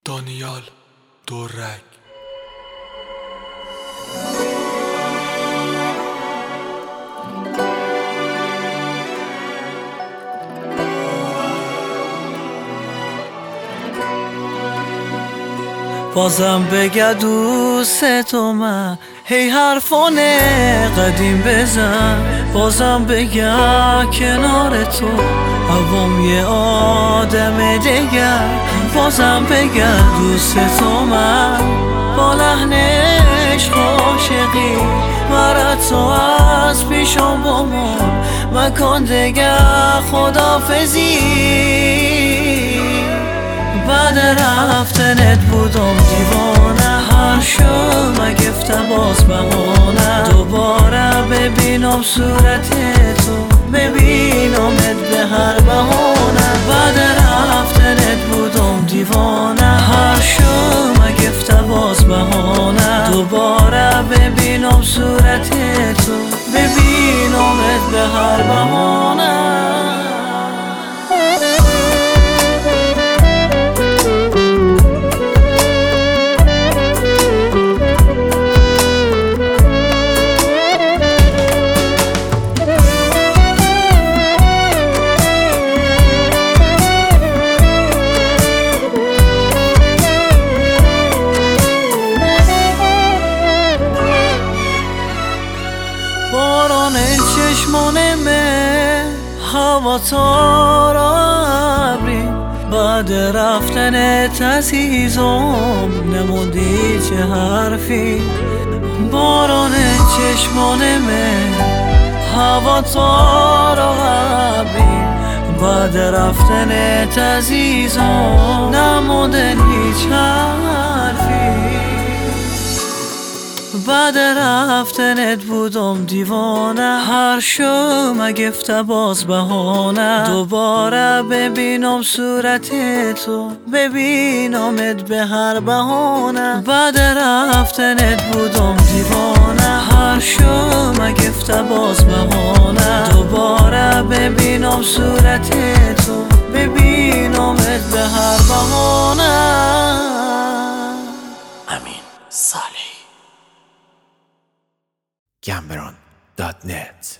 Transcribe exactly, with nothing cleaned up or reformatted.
دانیال دورک. بازم بگه دوست تو من، هی حرفانه قدیم بزن. بازم بگه کنار تو هوام یه آدم دیگر. بازم بگه دوست تو من، با لحن عشق عاشقی برات تو از پیشم بمون. مکن دیگه خدافزی، بعد رفتنت بودم دیوانه. هر شو مگفته باز بهانه، دوباره ببینم صورت تو، ببینمت به هر بهانه. بعد رفتنت بودم دیوانه، هر شو مگفته باز بهانه، دوباره ببینم صورت تو، ببینمت به هر بهانه. باران چشمانمه هوا تارا ابری، بعد رفتنت عزیزم نموندی چه حرفی. باران چشمانمه هوا تارا ابری، بعد رفتنت عزیزم نموندن هیچ حرفی. بعد رفتنت بودم دیوانه، هر شو مگفته باز بهانه، دوباره ببینم صورت تو، ببینمت به هر بهانه. بعد رفتنت بودم دیوانه، هر شو مگفته باز بهانه، دوباره ببینم صورت تو، ببینمت به هر بهانه. امین صالحی. گمبران دات نت